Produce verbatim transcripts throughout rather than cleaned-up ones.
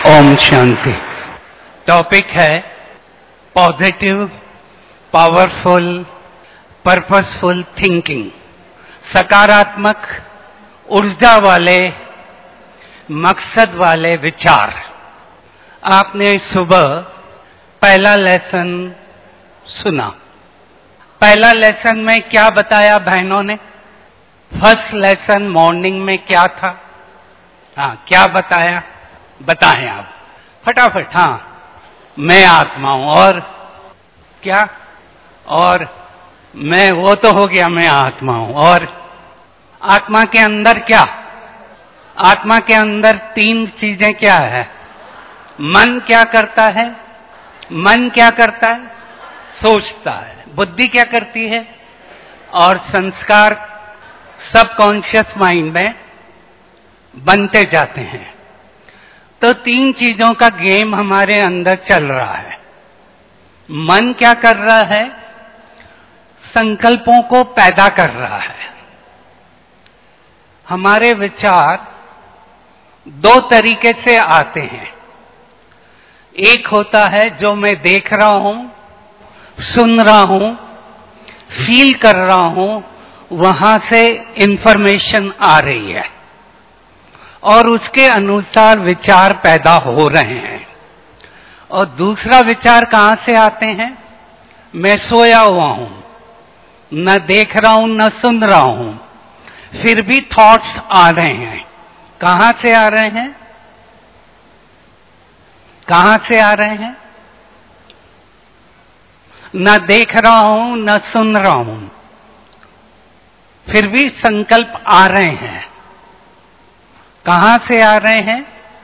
ओम Shanti. Topic है positive, powerful, purposeful thinking. सकारात्मक, ऊर्जा वाले, मकसद वाले विचार। आपने सुबह पहला लेसन सुना। पहला लेसन में क्या बताया बहनों ने? फर्स्ट लेसन मॉर्निंग में क्या था? हाँ, क्या बताया? बताएं आप फटाफट। हाँ, मैं आत्मा हूं। और क्या? और मैं, वो तो हो गया, मैं आत्मा हूं। और आत्मा के अंदर क्या? आत्मा के अंदर तीन चीजें क्या है? मन क्या करता है? मन क्या करता है? सोचता है। बुद्धि क्या करती है? और संस्कार सबकॉन्शियस माइंड में बनते जाते हैं। तो तीन चीजों का गेम हमारे अंदर चल रहा है। मन क्या कर रहा है? संकल्पों को पैदा कर रहा है। हमारे विचार दो तरीके से आते हैं। एक होता है जो मैं देख रहा हूं, सुन रहा हूं, फील कर रहा हूं, वहां से इंफॉर्मेशन आ रही है और उसके अनुसार विचार पैदा हो रहे हैं। और दूसरा विचार कहां से आते हैं? मैं सोया हुआ हूं, न देख रहा हूं, न सुन रहा हूं, फिर भी थॉट्स आ रहे हैं। कहां से आ रहे हैं? कहां से आ रहे हैं? न देख रहा हूं, न सुन रहा हूं, फिर भी संकल्प आ रहे हैं। कहां से आ रहे हैं?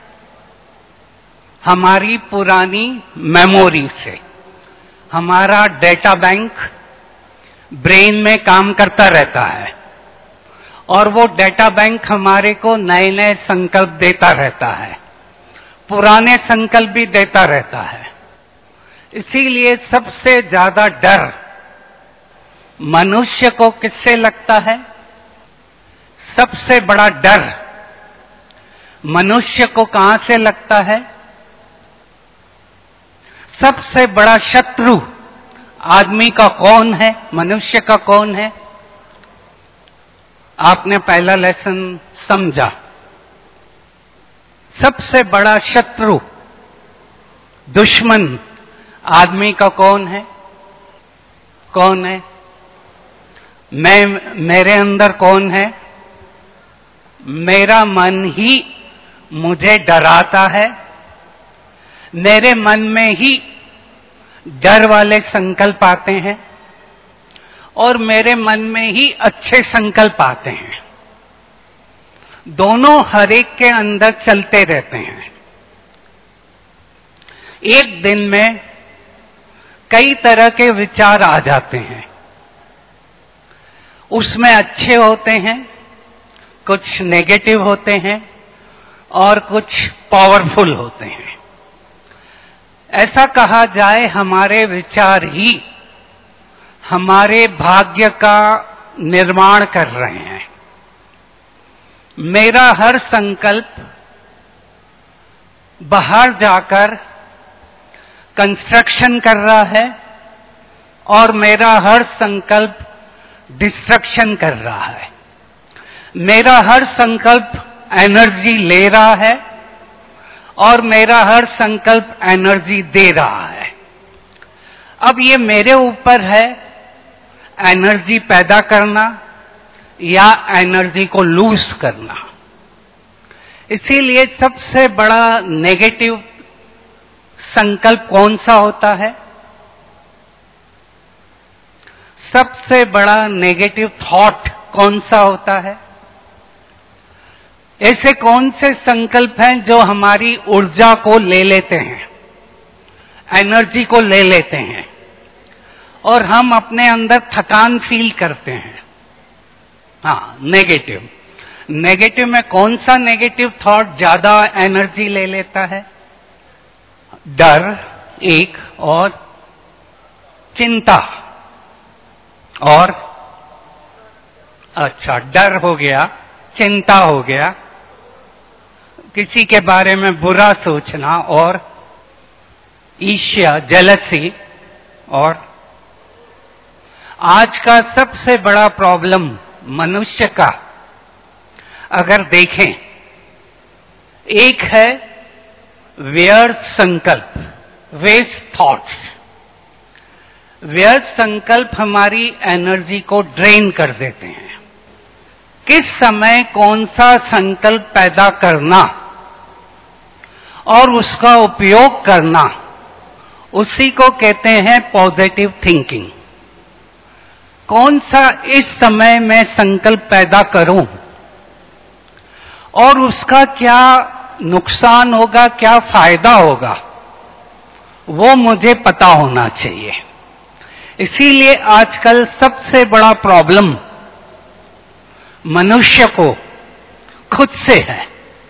हमारी पुरानी मेमोरी से। हमारा डेटा बैंक ब्रेन में काम करता रहता है और वो डेटा बैंक हमारे को नए नए संकल्प देता रहता है, पुराने संकल्प भी देता रहता है। इसीलिए सबसे ज्यादा डर मनुष्य को किससे लगता है? सबसे बड़ा डर मनुष्य को कहां से लगता है? सबसे बड़ा शत्रु आदमी का कौन है? मनुष्य का कौन है? आपने पहला लेसन समझा। सबसे बड़ा शत्रु, दुश्मन आदमी का कौन है? कौन है? मैं, मेरे अंदर कौन है? मेरा मन ही मुझे डराता है। मेरे मन में ही डर वाले संकल्प आते हैं और मेरे मन में ही अच्छे संकल्प आते हैं। दोनों हर एक के अंदर चलते रहते हैं। एक दिन में कई तरह के विचार आ जाते हैं। उसमें अच्छे होते हैं, कुछ नेगेटिव होते हैं और कुछ पावरफुल होते हैं। ऐसा कहा जाए, हमारे विचार ही हमारे भाग्य का निर्माण कर रहे हैं। मेरा हर संकल्प बाहर जाकर कंस्ट्रक्शन कर रहा है और मेरा हर संकल्प डिस्ट्रक्शन कर रहा है। मेरा हर संकल्प एनर्जी ले रहा है और मेरा हर संकल्प एनर्जी दे रहा है। अब ये मेरे ऊपर है एनर्जी पैदा करना या एनर्जी को लूज करना। इसीलिए सबसे बड़ा नेगेटिव संकल्प कौन सा होता है? सबसे बड़ा नेगेटिव थॉट कौन सा होता है? ऐसे कौन से संकल्प हैं जो हमारी ऊर्जा को ले लेते हैं, एनर्जी को ले लेते हैं और हम अपने अंदर थकान फील करते हैं? हाँ, नेगेटिव। नेगेटिव में कौन सा नेगेटिव थॉट ज्यादा एनर्जी ले लेता है? डर एक, और चिंता, और अच्छा, डर हो गया, चिंता हो गया, किसी के बारे में बुरा सोचना और ईर्ष्या, जेलसी, और आज का सबसे बड़ा प्रॉब्लम मनुष्य का अगर देखें, एक है व्यर्थ संकल्प, वेस्ट थॉट्स। व्यर्थ संकल्प हमारी एनर्जी को ड्रेन कर देते हैं। किस समय कौन सा संकल्प पैदा करना और उसका उपयोग करना, उसी को कहते हैं पॉजिटिव थिंकिंग। कौन सा इस समय मैं संकल्प पैदा करूं और उसका क्या नुकसान होगा, क्या फायदा होगा, वो मुझे पता होना चाहिए। इसीलिए आजकल सबसे बड़ा प्रॉब्लम मनुष्य को खुद से है।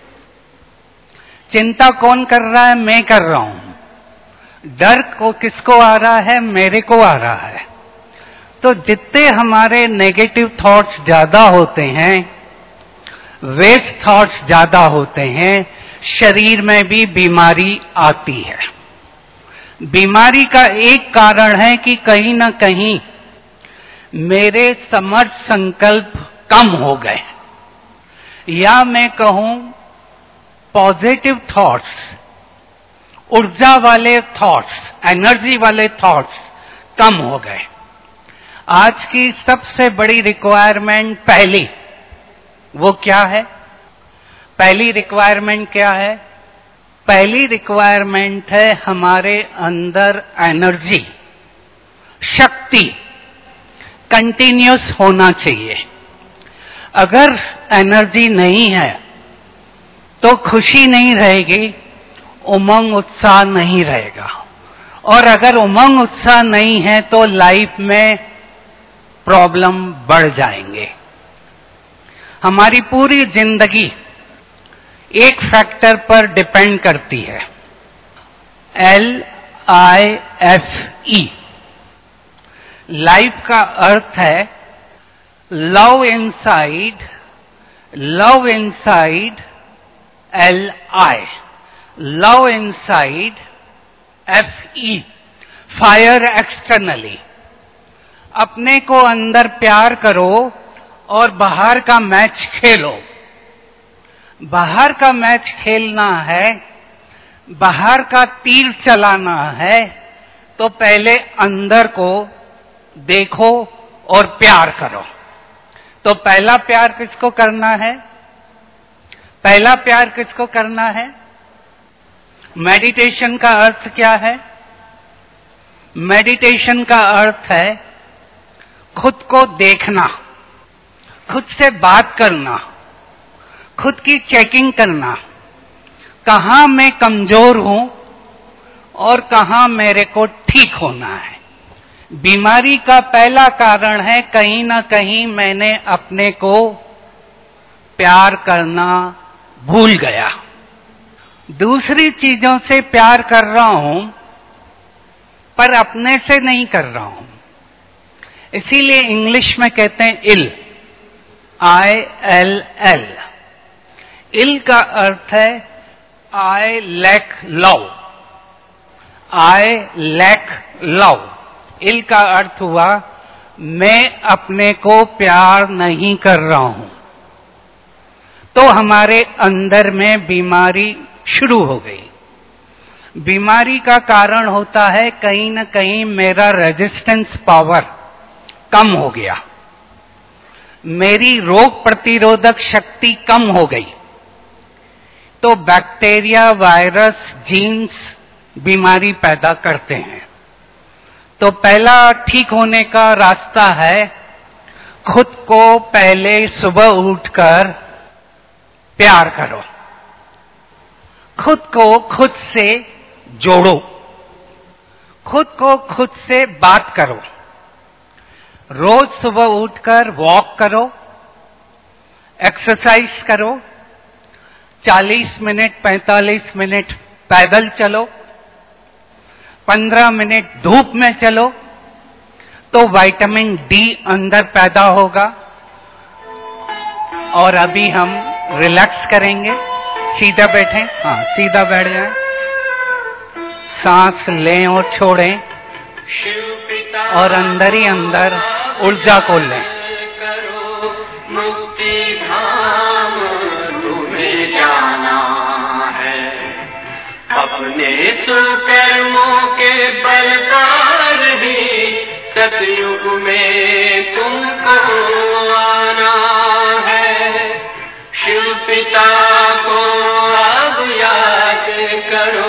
चिंता कौन कर रहा है? मैं कर रहा हूं। डर को किसको आ रहा है? मेरे को आ रहा है। तो जितने हमारे नेगेटिव थॉट्स ज्यादा होते हैं, वेस्ट थॉट्स ज्यादा होते हैं, शरीर में भी बीमारी आती है। बीमारी का एक कारण है कि कहीं ना कहीं मेरे समर्थ संकल्प कम हो गए, या मैं कहूं पॉजिटिव थॉट्स, ऊर्जा वाले थॉट्स, एनर्जी वाले थॉट्स कम हो गए। आज की सबसे बड़ी रिक्वायरमेंट पहली, वो क्या है? पहली रिक्वायरमेंट क्या है? पहली रिक्वायरमेंट है हमारे अंदर एनर्जी, शक्ति कंटिन्यूस होना चाहिए। अगर एनर्जी नहीं है तो खुशी नहीं रहेगी, उमंग उत्साह नहीं रहेगा, और अगर उमंग उत्साह नहीं है तो लाइफ में प्रॉब्लम बढ़ जाएंगे। हमारी पूरी जिंदगी एक फैक्टर पर डिपेंड करती है, L I F E. Life का अर्थ है love inside, love inside, L I, love inside, F E, fire externally. अपने को अंदर प्यार करो और बाहर का मैच खेलो। बाहर का मैच खेलना है, बाहर का तीर चलाना है, तो पहले अंदर को देखो और प्यार करो। तो पहला प्यार किसको करना है? पहला प्यार किसको करना है? मेडिटेशन का अर्थ क्या है? मेडिटेशन का अर्थ है खुद को देखना, खुद से बात करना, खुद की चेकिंग करना, कहां मैं कमजोर हूं और कहां मेरे को ठीक होना है। बीमारी का पहला कारण है कहीं ना कहीं मैंने अपने को प्यार करना भूल गया। दूसरी चीजों से प्यार कर रहा हूं पर अपने से नहीं कर रहा हूं। इसीलिए इंग्लिश में कहते हैं इल, आई एल एल। इल का अर्थ है I lack love, I lack love. Ill का अर्थ हुआ मैं अपने को प्यार नहीं कर रहा हूं। तो हमारे अंदर में बीमारी शुरू हो गई। बीमारी का कारण होता है कहीं ना कहीं मेरा रेजिस्टेंस पावर कम हो गया, मेरी रोग प्रतिरोधक शक्ति कम हो गई। तो बैक्टीरिया, वायरस, जीन्स बीमारी पैदा करते हैं। तो पहला ठीक होने का रास्ता है खुद को पहले सुबह उठकर प्यार करो, खुद को खुद से जोड़ो, खुद को खुद से बात करो। रोज सुबह उठकर वॉक करो, एक्सरसाइज करो, चालीस मिनट पैंतालीस मिनट पैदल चलो, पंद्रह मिनट धूप में चलो, तो विटामिन डी अंदर पैदा होगा। और अभी हम रिलैक्स करेंगे, सीधा बैठे, हाँ सीधा बैठ जाए, सांस लें और छोड़ें और अंदर ही अंदर ऊर्जा को लें। मुक्ति धाम तुम्हें जाना है, अपने सुकर्मों के बल पर ही सतयुग में तुमको आना है। शिव पिता को अब याद करो,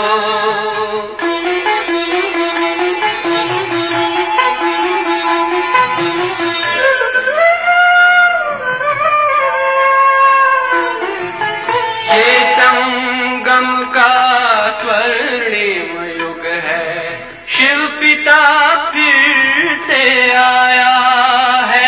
ये संगम का स्वर्णिम युग है, शिव पिता फिर से आया है।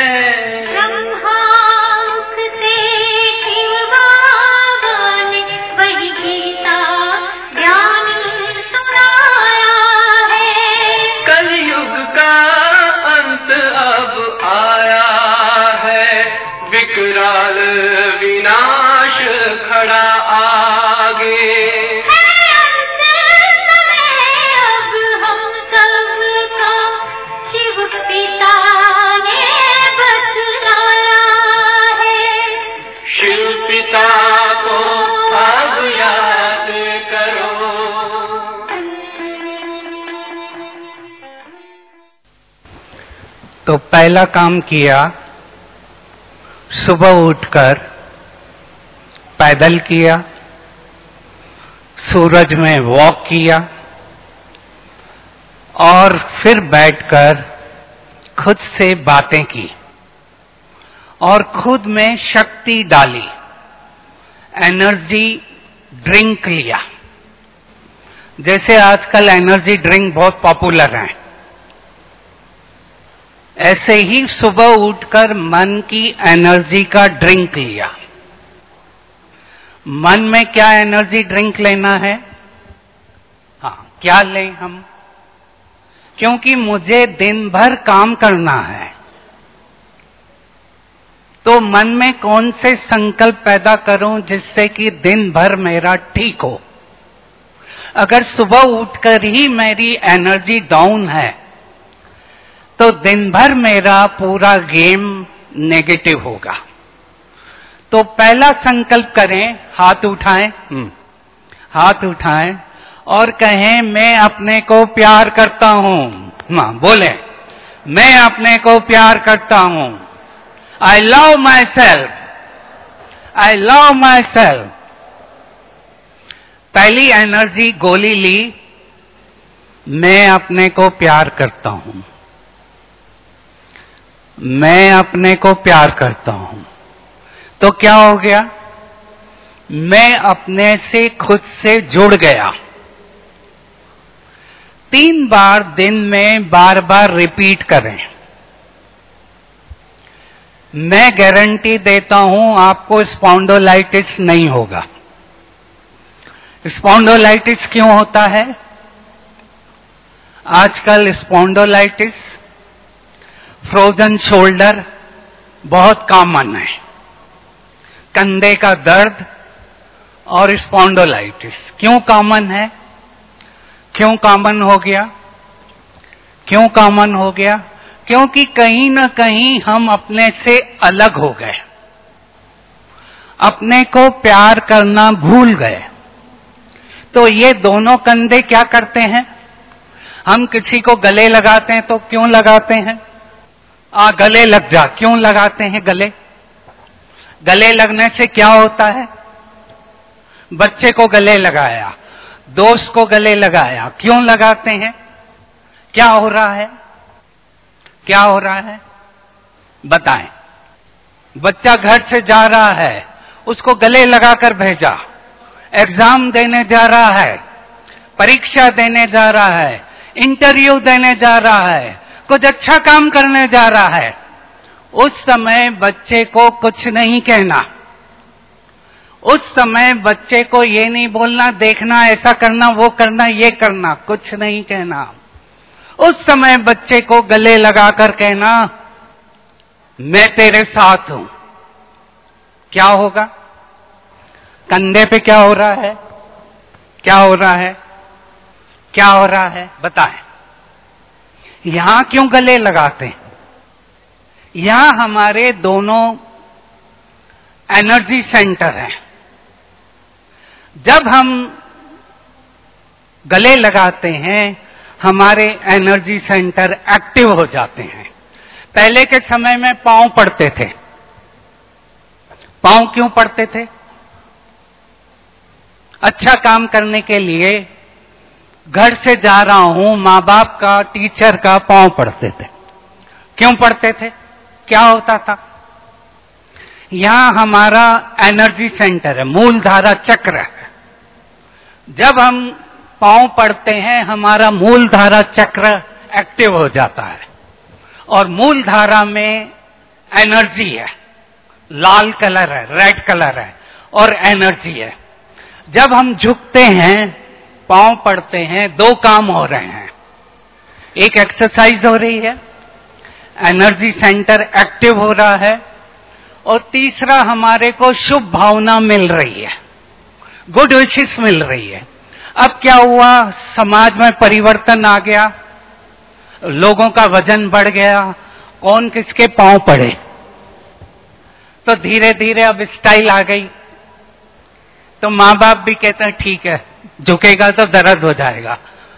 ब्रह्मामुख से शिव बाबा ने वही गीता ज्ञान सुनाया है। कलयुग का अंत अब आया है, विकराल विनाश खड़ा आगे। अब हम सबका शिव पिता ने बतलाया है। शिव पिता को अब याद करो। तो पहला काम किया, सुबह उठकर पैदल किया, सूरज में वॉक किया और फिर बैठकर खुद से बातें की और खुद में शक्ति डाली, एनर्जी ड्रिंक लिया। जैसे आजकल एनर्जी ड्रिंक बहुत पॉपुलर हैं, ऐसे ही सुबह उठकर मन की एनर्जी का ड्रिंक लिया। मन में क्या एनर्जी ड्रिंक लेना है? हाँ, क्या लें हम? क्योंकि मुझे दिन भर काम करना है, तो मन में कौन से संकल्प पैदा करूं जिससे कि दिन भर मेरा ठीक हो। अगर सुबह उठकर ही मेरी एनर्जी डाउन है तो दिन भर मेरा पूरा गेम नेगेटिव होगा। तो पहला संकल्प करें, हाथ उठाएं, हाथ उठाएं और कहें मैं अपने को प्यार करता हूं। हाँ बोले, मैं अपने को प्यार करता हूं। I love myself, I love myself. पहली एनर्जी गोली ली, मैं अपने को प्यार करता हूं, मैं अपने को प्यार करता हूं। तो क्या हो गया? मैं अपने से खुद से जुड़ गया। तीन बार दिन में बार बार रिपीट करें। मैं गारंटी देता हूं आपको स्पॉन्डोलाइटिस नहीं होगा। स्पॉन्डोलाइटिस क्यों होता है? आजकल स्पॉन्डोलाइटिस, फ्रोजन शोल्डर बहुत कॉमन है। कंधे का दर्द और स्पॉन्डोलाइटिस क्यों कॉमन है? क्यों कॉमन हो गया? क्यों कॉमन हो गया? क्योंकि कहीं ना कहीं हम अपने से अलग हो गए, अपने को प्यार करना भूल गए। तो ये दोनों कंधे क्या करते हैं? हम किसी को गले लगाते हैं तो क्यों लगाते हैं? आ गले लग जा, क्यों लगाते हैं गले? गले लगने से क्या होता है? बच्चे को गले लगाया, दोस्त को गले लगाया, क्यों लगाते हैं? क्या हो रहा है? क्या हो रहा है बताएं। बच्चा घर से जा रहा है, उसको गले लगाकर भेजा, एग्जाम देने जा रहा है, परीक्षा देने जा रहा है, इंटरव्यू देने जा रहा है, कुछ अच्छा काम करने जा रहा है। उस समय बच्चे को कुछ नहीं कहना, उस समय बच्चे को ये नहीं बोलना, देखना, ऐसा करना, वो करना, ये करना, कुछ नहीं कहना। उस समय बच्चे को गले लगाकर कहना, मैं तेरे साथ हूं। क्या होगा? कंधे पे क्या हो रहा है? क्या हो रहा है? क्या हो रहा है? बताएं। यहां क्यों गले लगाते हैं? यहां हमारे दोनों एनर्जी सेंटर हैं। जब हम गले लगाते हैं हमारे एनर्जी सेंटर एक्टिव हो जाते हैं। पहले के समय में पांव पड़ते थे। पांव क्यों पड़ते थे? अच्छा काम करने के लिए घर से जा रहा हूं, मां बाप का, टीचर का पांव पड़ते थे। क्यों पड़ते थे? क्या होता था? यहां हमारा एनर्जी सेंटर है, मूलधारा चक्र है। जब हम पांव पड़ते हैं हमारा मूलधारा चक्र एक्टिव हो जाता है और मूलधारा में एनर्जी है, लाल कलर है, रेड कलर है और एनर्जी है। जब हम झुकते हैं, पांव पड़ते हैं, दो काम हो रहे हैं। एक एक्सरसाइज हो रही है, एनर्जी सेंटर एक्टिव हो रहा है और तीसरा हमारे को शुभ भावना मिल रही है, गुड विशेस मिल रही है। अब क्या हुआ? समाज में परिवर्तन आ गया, लोगों का वजन बढ़ गया, कौन किसके पांव पड़े, तो धीरे धीरे अब स्टाइल आ गई। तो मां बाप भी कहते हैं ठीक है, झुकेगा तो दर्द हो जाएगा।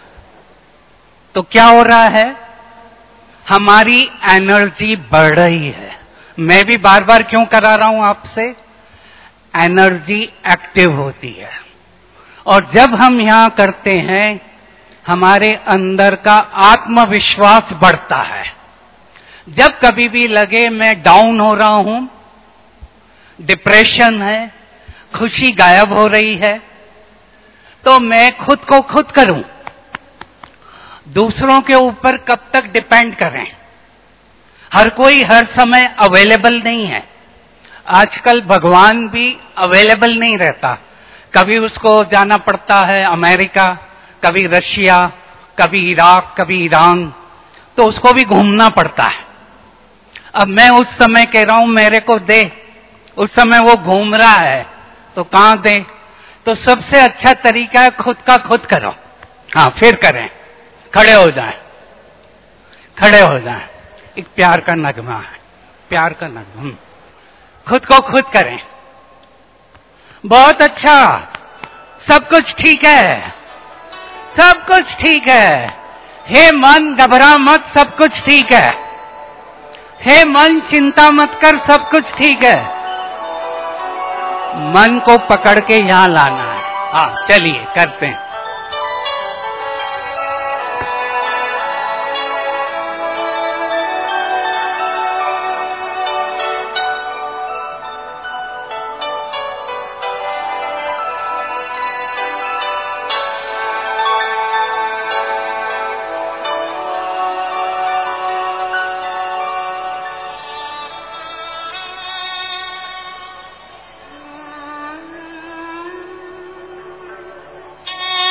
तो क्या हो रहा है? हमारी एनर्जी बढ़ रही है। मैं भी बार बार क्यों करा रहा हूं आपसे? एनर्जी एक्टिव होती है और जब हम यहां करते हैं हमारे अंदर का आत्मविश्वास बढ़ता है। जब कभी भी लगे मैं डाउन हो रहा हूं, डिप्रेशन है, खुशी गायब हो रही है, तो मैं खुद को खुद करूं। दूसरों के ऊपर कब तक डिपेंड करें? हर कोई हर समय अवेलेबल नहीं है। आजकल भगवान भी अवेलेबल नहीं रहता। कभी उसको जाना पड़ता है अमेरिका, कभी रशिया, कभी इराक, कभी ईरान, तो उसको भी घूमना पड़ता है। अब मैं उस समय कह रहा हूं मेरे को दे, उस समय वो घूम रहा है, तो कहां दे? तो सबसे अच्छा तरीका है खुद का खुद करो। हाँ, फिर करें, खड़े हो जाएं, खड़े हो जाएं। एक प्यार का नगमा है, प्यार का नगमा। खुद को खुद करें। बहुत अच्छा, सब कुछ ठीक है, सब कुछ ठीक है। हे मन घबरा मत, सब कुछ ठीक है। हे मन चिंता मत कर, सब कुछ ठीक है। मन को पकड़ के यहां लाना है। हाँ, चलिए करते हैं। Thank you.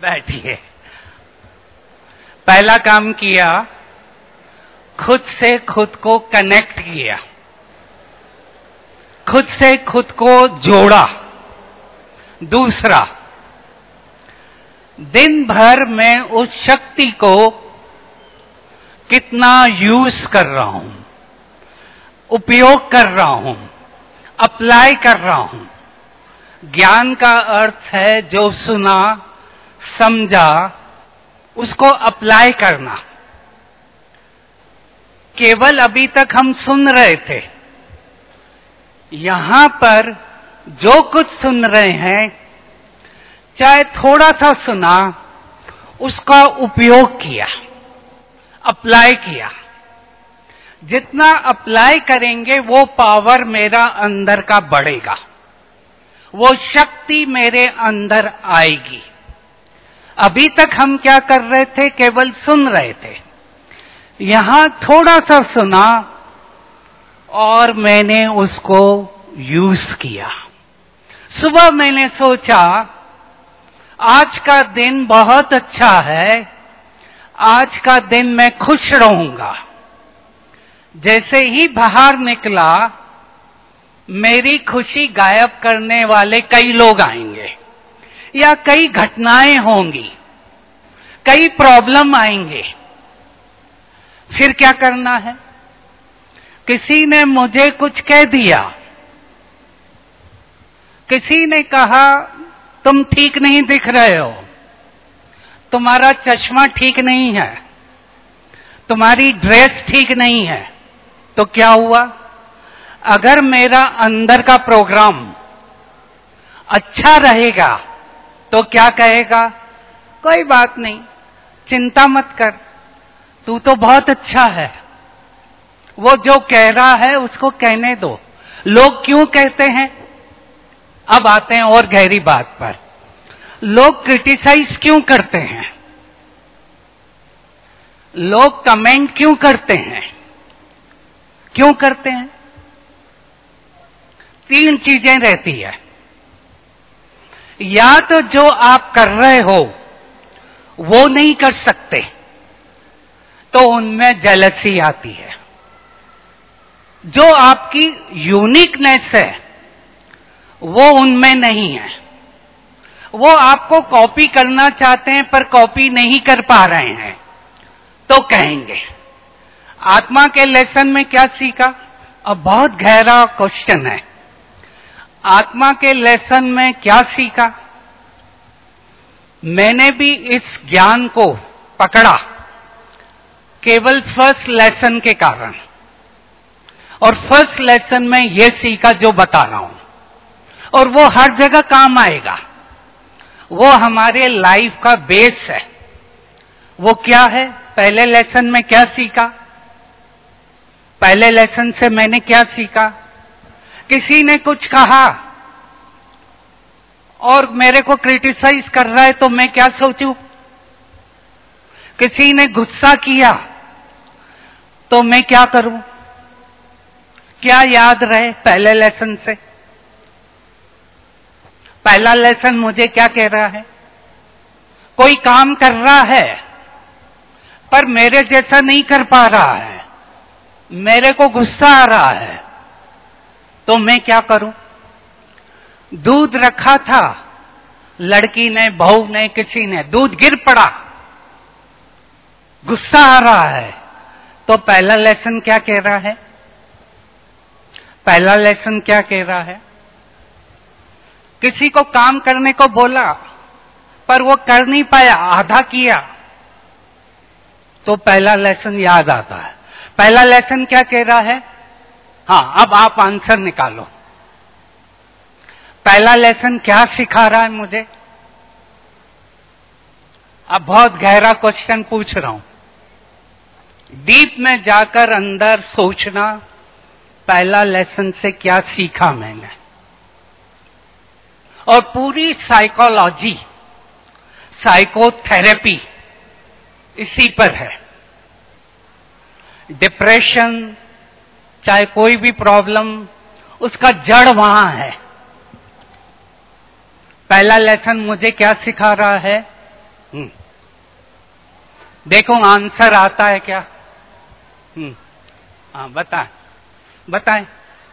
बैठिए। पहला काम किया, खुद से खुद को कनेक्ट किया, खुद से खुद को जोड़ा। दूसरा, दिन भर मैं उस शक्ति को कितना यूज कर रहा हूं, उपयोग कर रहा हूं, अप्लाई कर रहा हूं। ज्ञान का अर्थ है जो सुना, समझा, उसको अप्लाई करना। केवल अभी तक हम सुन रहे थे, यहां पर जो कुछ सुन रहे हैं, चाहे थोड़ा सा सुना, उसका उपयोग किया, अप्लाई किया। जितना अप्लाई करेंगे वो पावर मेरा अंदर का बढ़ेगा, वो शक्ति मेरे अंदर आएगी। अभी तक हम क्या कर रहे थे? केवल सुन रहे थे। यहां थोड़ा सा सुना और मैंने उसको यूज किया। सुबह मैंने सोचा आज का दिन बहुत अच्छा है, आज का दिन मैं खुश रहूंगा। जैसे ही बाहर निकला, मेरी खुशी गायब करने वाले कई लोग आएंगे, या कई घटनाएं होंगी, कई प्रॉब्लम आएंगे। फिर क्या करना है? किसी ने मुझे कुछ कह दिया, किसी ने कहा तुम ठीक नहीं दिख रहे हो, तुम्हारा चश्मा ठीक नहीं है, तुम्हारी ड्रेस ठीक नहीं है। तो क्या हुआ? अगर मेरा अंदर का प्रोग्राम अच्छा रहेगा तो क्या कहेगा? कोई बात नहीं, चिंता मत कर, तू तो बहुत अच्छा है। वो जो कह रहा है उसको कहने दो। लोग क्यों कहते हैं? अब आते हैं और गहरी बात पर। लोग क्रिटिसाइज क्यों करते हैं? लोग कमेंट क्यों करते हैं? क्यों करते हैं? तीन चीजें रहती है। या तो जो आप कर रहे हो वो नहीं कर सकते, तो उनमें जेलसी आती है। जो आपकी यूनिकनेस है वो उनमें नहीं है। वो आपको कॉपी करना चाहते हैं पर कॉपी नहीं कर पा रहे हैं, तो कहेंगे। आत्मा के लेसन में क्या सीखा? अब बहुत गहरा क्वेश्चन है। आत्मा के लेसन में क्या सीखा? मैंने भी इस ज्ञान को पकड़ा केवल फर्स्ट लेसन के कारण, और फर्स्ट लेसन में यह सीखा जो बता रहा हूं, और वो हर जगह काम आएगा। वो हमारे लाइफ का बेस है। वो क्या है? पहले लेसन में क्या सीखा? पहले लेसन से मैंने क्या सीखा? किसी ने कुछ कहा और मेरे को क्रिटिसाइज कर रहा है, तो मैं क्या सोचूं? किसी ने गुस्सा किया तो मैं क्या करूं? क्या याद रहे पहले लेसन से? पहला लेसन मुझे क्या कह रहा है? कोई काम कर रहा है पर मेरे जैसा नहीं कर पा रहा है, मेरे को गुस्सा आ रहा है, तो मैं क्या करूं? दूध रखा था, लड़की ने, बहू ने, किसी ने, दूध गिर पड़ा, गुस्सा आ रहा है, तो पहला लेसन क्या कह रहा है? पहला लेसन क्या कह रहा है? किसी को काम करने को बोला पर वो कर नहीं पाया, आधा किया, तो पहला लेसन याद आता है। पहला लेसन क्या कह रहा है? हाँ, अब आप आंसर निकालो। पहला लेसन क्या सिखा रहा है मुझे? अब बहुत गहरा क्वेश्चन पूछ रहा हूं। डीप में जाकर अंदर सोचना, पहला लेसन से क्या सीखा मैंने। और पूरी साइकोलॉजी, साइकोथेरेपी इसी पर है। डिप्रेशन, चाहे कोई भी प्रॉब्लम, उसका जड़ वहां है। पहला लेसन मुझे क्या सिखा रहा है? हम्म देखो आंसर आता है क्या? हम्म हाँ बताएं बताएं।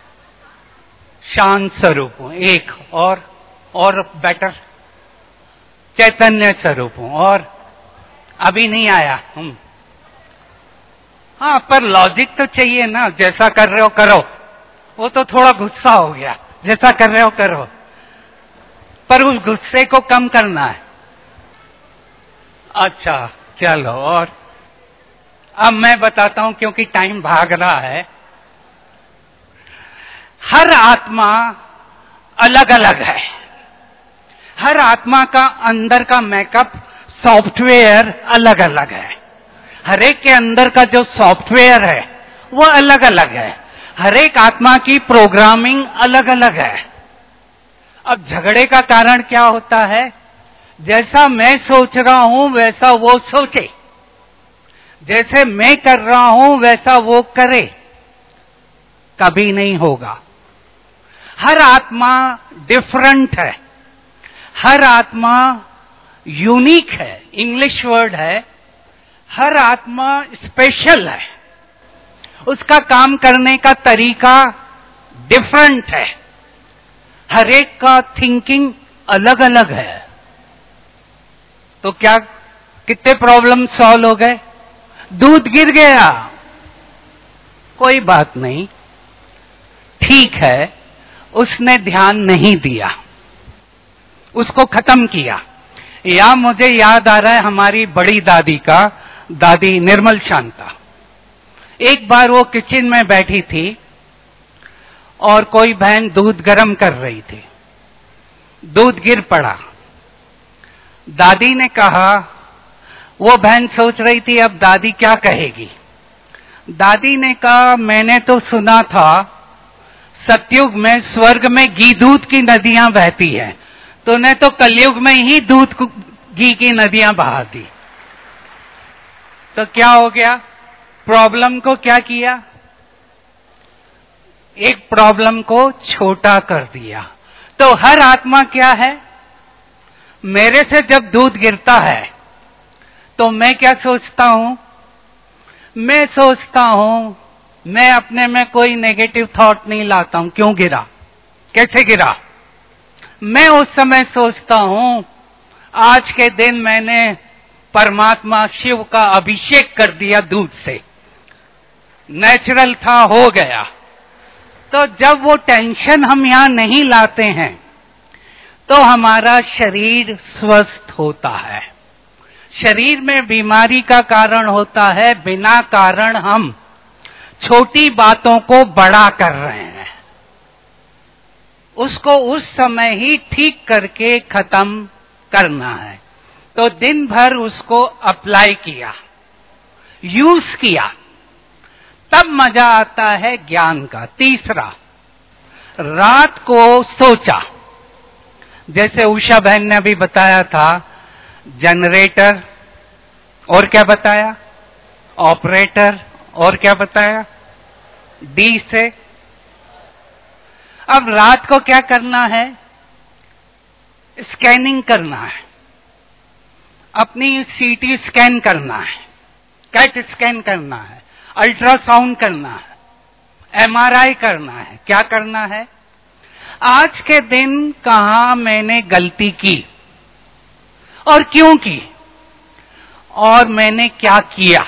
शांत स्वरूप हूं, एक और और बेटर चैतन्य स्वरूप हूं, और अभी नहीं आया। हम्म हाँ पर लॉजिक तो चाहिए ना, जैसा कर रहे हो करो। वो तो थोड़ा गुस्सा हो गया, जैसा कर रहे हो करो, पर उस गुस्से को कम करना है। अच्छा चलो, और अब मैं बताता हूं क्योंकि टाइम भाग रहा है। हर आत्मा अलग अलग है। हर आत्मा का अंदर का मेकअप सॉफ्टवेयर अलग अलग है। हर एक के अंदर का जो सॉफ्टवेयर है वो अलग अलग है। हर एक आत्मा की प्रोग्रामिंग अलग अलग है। अब झगड़े का कारण क्या होता है? जैसा मैं सोच रहा हूं वैसा वो सोचे, जैसे मैं कर रहा हूं वैसा वो करे, कभी नहीं होगा। हर आत्मा डिफरेंट है, हर आत्मा यूनिक है, इंग्लिश वर्ड है। हर आत्मा स्पेशल है, उसका काम करने का तरीका डिफरेंट है। हर एक का थिंकिंग अलग अलग है। तो क्या कितने प्रॉब्लम सॉल्व हो गए? दूध गिर गया, कोई बात नहीं, ठीक है, उसने ध्यान नहीं दिया, उसको खत्म किया। या मुझे याद आ रहा है हमारी बड़ी दादी का, दादी निर्मल शांता। एक बार वो किचन में बैठी थी और कोई बहन दूध गर्म कर रही थी, दूध गिर पड़ा। दादी ने कहा, वो बहन सोच रही थी अब दादी क्या कहेगी। दादी ने कहा, मैंने तो सुना था सतयुग में स्वर्ग में घी दूध की नदियां बहती हैं, तूने तो कलयुग में ही दूध घी की नदियां बहा दी। तो क्या हो गया? प्रॉब्लम को क्या किया? एक प्रॉब्लम को छोटा कर दिया। तो हर आत्मा क्या है? मेरे से जब दूध गिरता है तो मैं क्या सोचता हूं? मैं सोचता हूं, मैं अपने में कोई नेगेटिव थॉट नहीं लाता हूं, क्यों गिरा, कैसे गिरा। मैं उस समय सोचता हूं, आज के दिन मैंने परमात्मा शिव का अभिषेक कर दिया दूध से, नेचुरल था, हो गया। तो जब वो टेंशन हम यहां नहीं लाते हैं तो हमारा शरीर स्वस्थ होता है। शरीर में बीमारी का कारण होता है बिना कारण हम छोटी बातों को बड़ा कर रहे हैं। उसको उस समय ही ठीक करके खत्म करना है। तो दिन भर उसको अप्लाई किया, यूज किया, तब मजा आता है ज्ञान का। तीसरा, रात को सोचा, जैसे उषा बहन ने अभी बताया था, जनरेटर, और क्या बताया, ऑपरेटर, और क्या बताया, डी से। अब रात को क्या करना है? स्कैनिंग करना है, अपनी सीटी स्कैन करना है, कैट स्कैन करना है, अल्ट्रासाउंड करना है, एमआरआई करना है। क्या करना है? आज के दिन कहां मैंने गलती की और क्यों की, और मैंने क्या किया।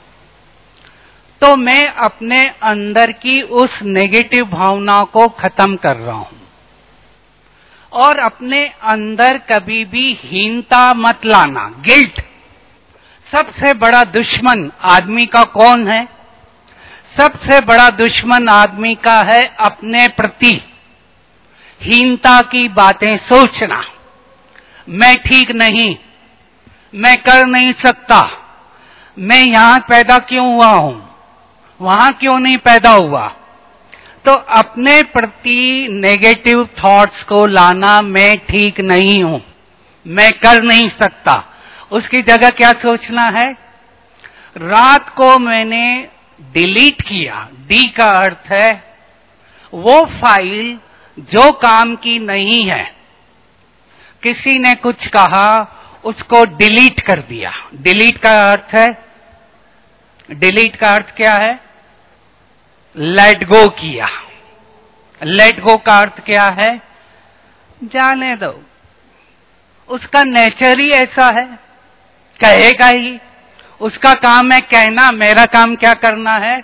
तो मैं अपने अंदर की उस नेगेटिव भावना को खत्म कर रहा हूं। और अपने अंदर कभी भी हीनता मत लाना, गिल्ट। सबसे बड़ा दुश्मन आदमी का कौन है? सबसे बड़ा दुश्मन आदमी का है अपने प्रति हीनता की बातें सोचना। मैं ठीक नहीं, मैं कर नहीं सकता, मैं यहां पैदा क्यों हुआ हूं, वहां क्यों नहीं पैदा हुआ। तो अपने प्रति नेगेटिव थॉट्स को लाना, मैं ठीक नहीं हूं, मैं कर नहीं सकता, उसकी जगह क्या सोचना है? रात को मैंने डिलीट किया, डी का अर्थ है वो फाइल जो काम की नहीं है। किसी ने कुछ कहा, उसको डिलीट कर दिया। डिलीट का अर्थ है, डिलीट का अर्थ क्या है? लेट गो किया। लेट गो का अर्थ क्या है? जाने दो, उसका नेचर ही ऐसा है, कहेगा ही। उसका काम है कहना, मेरा काम क्या करना है?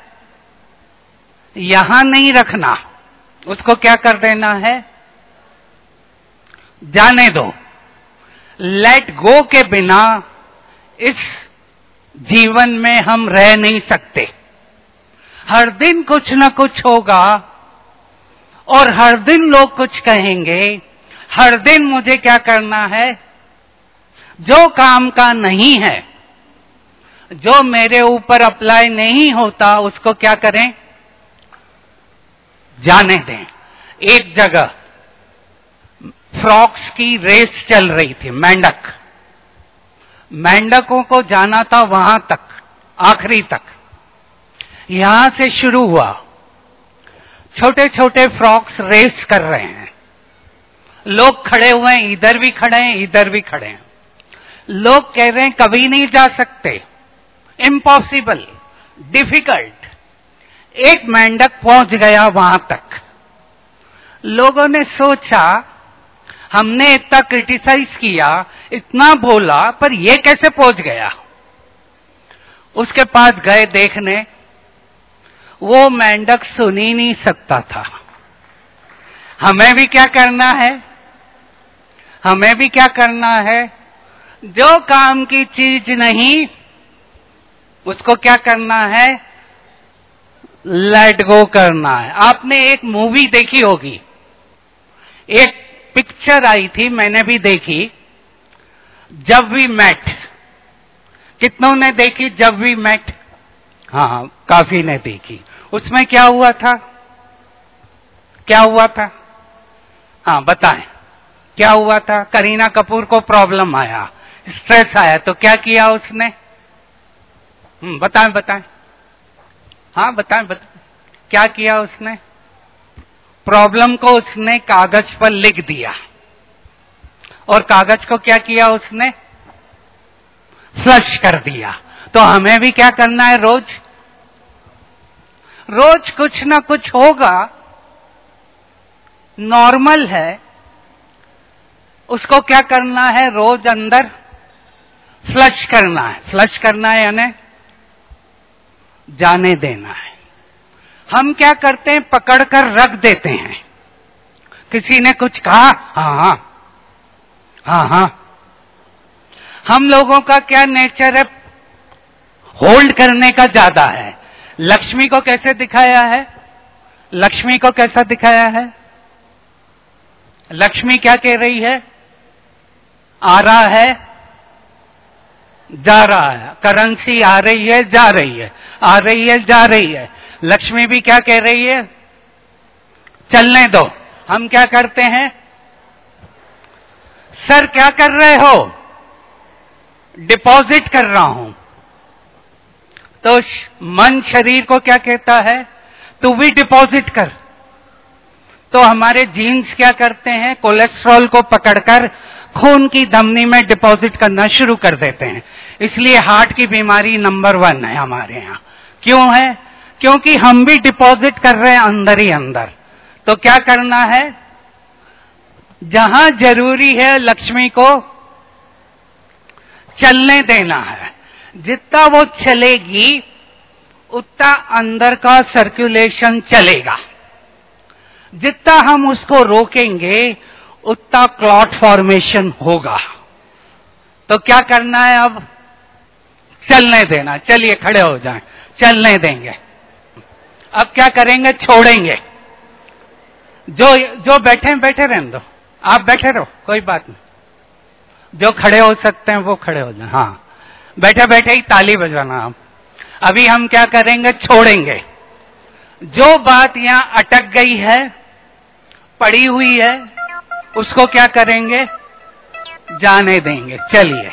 यहां नहीं रखना, उसको क्या कर देना है? जाने दो। लेट गो के बिना इस जीवन में हम रह नहीं सकते। हर दिन कुछ न कुछ होगा और हर दिन लोग कुछ कहेंगे। हर दिन मुझे क्या करना है? जो काम का नहीं है, जो मेरे ऊपर अप्लाई नहीं होता, उसको क्या करें? जाने दें। एक जगह फ्रॉक्स की रेस चल रही थी, मेंढक। मेंढकों को जाना था वहां तक, आखिरी तक। यहां से शुरू हुआ, छोटे छोटे फ्रॉक्स रेस कर रहे हैं। लोग खड़े हुए हैं, इधर भी खड़े हैं, इधर भी खड़े हैं। लोग कह रहे हैं कभी नहीं जा सकते, इम्पॉसिबल, डिफिकल्ट। एक मेंढक पहुंच गया वहां तक। लोगों ने सोचा, हमने इतना क्रिटिसाइज किया, इतना बोला, पर यह कैसे पहुंच गया? उसके पास गए देखने, वो मेंढक सुन ही नहीं सकता था। हमें भी क्या करना है? हमें भी क्या करना है? जो काम की चीज नहीं, उसको क्या करना है? लेट गो करना है। आपने एक मूवी देखी होगी, एक पिक्चर आई थी, मैंने भी देखी, जब वी मेट। कितनों ने देखी जब वी मेट? हाँ, काफी ने देखी। उसमें क्या हुआ था? क्या हुआ था? हाँ बताएं, क्या हुआ था? करीना कपूर को प्रॉब्लम आया, स्ट्रेस आया, तो क्या किया उसने? हम्म बताएं बताएं हाँ बताएं बताएं क्या किया उसने? प्रॉब्लम को उसने कागज पर लिख दिया, और कागज को क्या किया उसने? फ्लश कर दिया। तो हमें भी क्या करना है? रोज रोज कुछ ना कुछ होगा, नॉर्मल है, उसको क्या करना है? रोज अंदर फ्लश करना है। फ्लश करना है यानी जाने देना है। हम क्या करते हैं? पकड़कर रख देते हैं। किसी ने कुछ कहा, हाँ हाँ हाँ हाँ। हम लोगों का क्या नेचर है? होल्ड करने का ज्यादा है। लक्ष्मी को कैसे दिखाया है? लक्ष्मी को कैसा दिखाया है? लक्ष्मी क्या कह रही है? आ रहा है, जा रहा है। करेंसी आ रही है, जा रही है, आ रही है, जा रही है। लक्ष्मी भी क्या कह रही है? चलने दो। हम क्या करते हैं? सर क्या कर रहे हो? डिपॉजिट कर रहा हूं। तो मन शरीर को क्या कहता है? तू भी डिपॉजिट कर। तो हमारे जीन्स क्या करते हैं? कोलेस्ट्रॉल को पकड़कर खून की धमनी में डिपॉजिट करना शुरू कर देते हैं। इसलिए हार्ट की बीमारी नंबर वन है हमारे यहां। क्यों है? क्योंकि हम भी डिपॉजिट कर रहे हैं अंदर ही अंदर। तो क्या करना है? जहां जरूरी है लक्ष्मी को चलने देना है। जितना वो चलेगी उतना अंदर का सर्कुलेशन चलेगा। जितना हम उसको रोकेंगे उतना क्लॉट फॉर्मेशन होगा। तो क्या करना है? अब चलने देना। चलिए खड़े हो जाएं, चलने देंगे। अब क्या करेंगे? छोड़ेंगे। जो जो बैठे बैठे रहने दो, आप बैठे रहो, कोई बात नहीं। जो खड़े हो सकते हैं वो खड़े हो जाए। हाँ, बैठे बैठे ही ताली बजाना। आप अभी हम क्या करेंगे? छोड़ेंगे। जो बात यहां अटक गई है, पड़ी हुई है, उसको क्या करेंगे? जाने देंगे। चलिए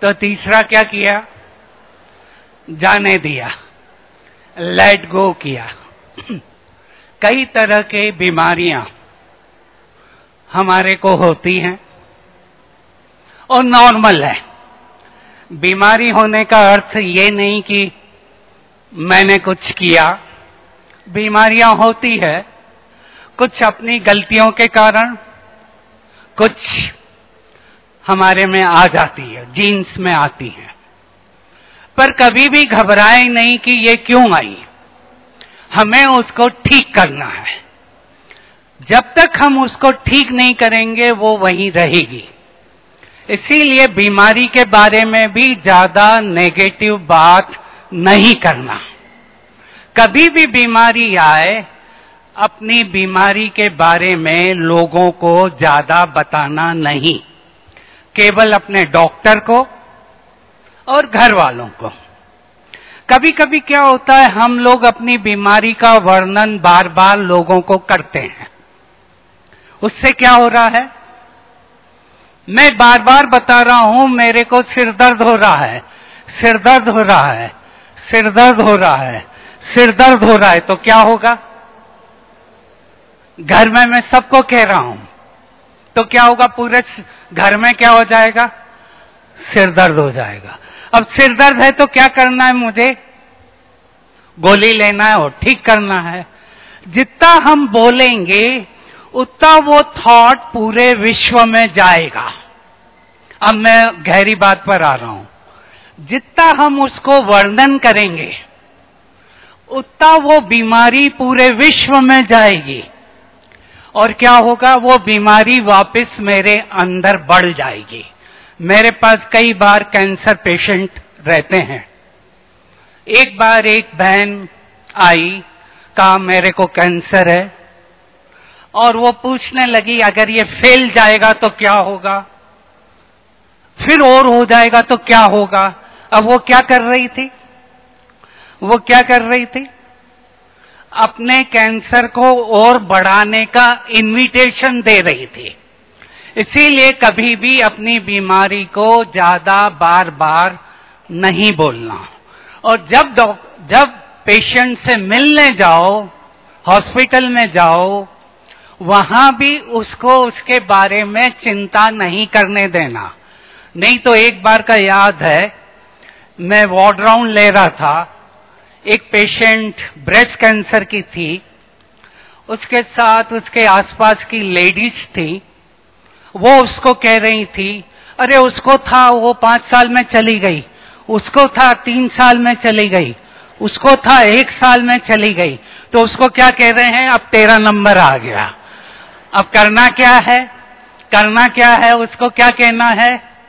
तो तीसरा क्या किया? जाने दिया, लेट गो किया। कई तरह के बीमारियां हमारे को होती हैं और नॉर्मल है। बीमारी होने का अर्थ ये नहीं कि मैंने कुछ किया। बीमारियां होती है कुछ अपनी गलतियों के कारण, कुछ हमारे में आ जाती है, जीन्स में आती है। पर कभी भी घबराए नहीं कि ये क्यों आई, हमें उसको ठीक करना है। जब तक हम उसको ठीक नहीं करेंगे वो वहीं रहेगी। इसीलिए बीमारी के बारे में भी ज्यादा नेगेटिव बात नहीं करना। कभी भी बीमारी आए, अपनी बीमारी के बारे में लोगों को ज्यादा बताना नहीं, केवल अपने डॉक्टर को और घर वालों को। कभी कभी क्या होता है, हम लोग अपनी बीमारी का वर्णन बार बार लोगों को करते हैं। उससे क्या हो रहा है? मैं बार बार बता रहा हूं मेरे को सिर दर्द हो रहा है, सिर दर्द हो रहा है, सिर दर्द हो रहा है, सिर दर्द हो रहा है, तो क्या होगा? घर में मैं सबको कह रहा हूं तो क्या होगा? पूरे घर में क्या हो जाएगा? सिर दर्द हो जाएगा। अब सिर दर्द है तो क्या करना है? मुझे गोली लेना है और ठीक करना है। जितना हम बोलेंगे उतना वो थॉट पूरे विश्व में जाएगा। अब मैं गहरी बात पर आ रहा हूं। जितना हम उसको वर्णन करेंगे उतना वो बीमारी पूरे विश्व में जाएगी और क्या होगा? वो बीमारी वापस मेरे अंदर बढ़ जाएगी। मेरे पास कई बार कैंसर पेशेंट रहते हैं। एक बार एक बहन आई, कहा मेरे को कैंसर है, और वो पूछने लगी अगर ये फैल जाएगा तो क्या होगा, फिर और हो जाएगा तो क्या होगा। अब वो क्या कर रही थी? वो क्या कर रही थी? अपने कैंसर को और बढ़ाने का इन्विटेशन दे रही थी। इसीलिए कभी भी अपनी बीमारी को ज्यादा बार बार नहीं बोलना। और जब जब पेशेंट से मिलने जाओ, हॉस्पिटल में जाओ, वहां भी उसको उसके बारे में चिंता नहीं करने देना। नहीं तो एक बार का याद है, मैं वार्ड राउंड ले रहा था, एक पेशेंट ब्रेस्ट कैंसर की थी, उसके साथ उसके आसपास की लेडीज थी। वो उसको कह रही थी अरे उसको था वो पांच साल में चली गई, उसको था तीन साल में चली गई, उसको था एक साल में चली गई। तो उसको क्या कह रहे हैं? अब तेरा नंबर आ गया। अब करना क्या है? करना क्या है? उसको क्या कहना है?